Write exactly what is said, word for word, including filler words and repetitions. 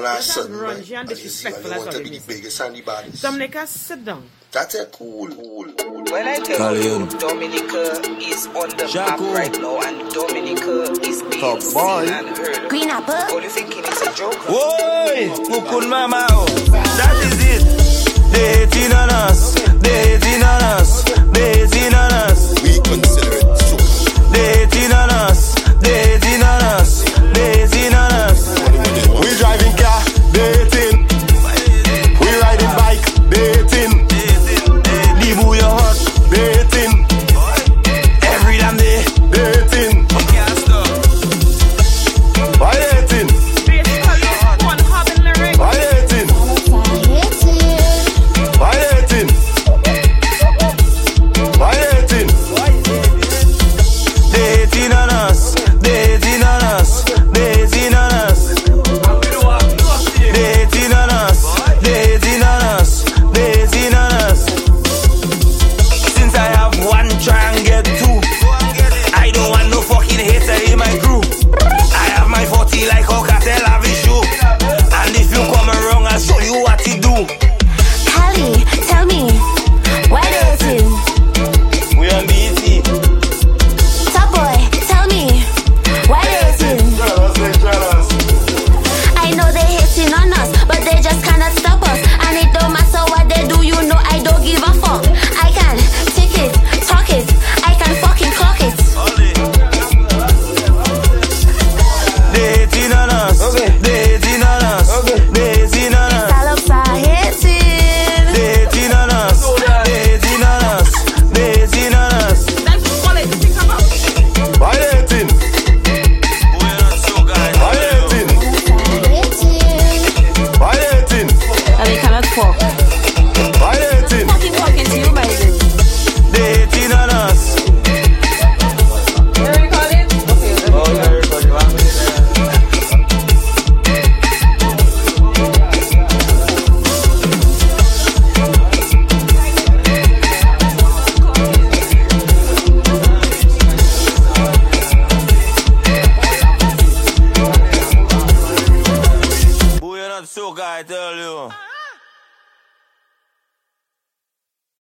all of a sudden, run, man, she and as you see, disrespectful you as want to well, be the innocent. biggest and the baddest. Dominica, sit down. That's a cool, cool, cool. When I tell you Dominica is on the map right now, and Dominica is being seen and heard. Green apple. All you thinking is a joke? Whoa, Kukun Mama, that is it. They hating on us, they hating on us, they hating on us. We consider it so. They hating on us, they hating on us, they hating on us. We driving car, they hating. We riding bike, they hating. Leave who you hot, They hating. every damn day. They hating. Can't stop. Why they hating? Basically, one carbon lyric. Why they hating? Why they hating? Why they hating? They hating on us, they hating on us, they hating on us. They hating on us, they hating on us, they hating on us. Since I have one, try and get two. I don't want no fucking hater in my crew. I have my forty like Alcatel have a show. And if you come around, I'll show you what to do. Callie, tell me, why they hating? We on B E T. Top boy, tell me, why they hating? Jealous, they jealous. I know they hating on us, but they just cannot stop us. And it don't matter what they do, you know I don't give a fuck. I can tick it, talk it, I can fucking clock it. They hating on us, they hating on us, they hating on us. Sallops are hating. They hating on us, they hating on us, they hating on us. That's all I think about. Why they hating? Why they hating? Why they hating? And they cannot fuck.